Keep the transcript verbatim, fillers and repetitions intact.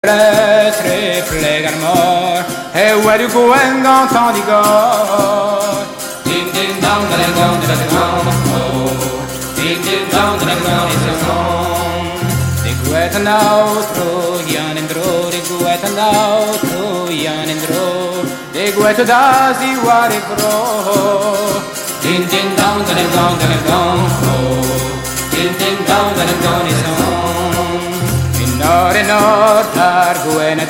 bête flegar mor e où du gouen gantan di gor din din dong dong dong dong dong din din dong dong dong dong de guet an altro yan endro de guet an altro yan endro de guet da si ware bro din din dong dong dong dong dong din din dong dong dong dong in nor in nor tar guena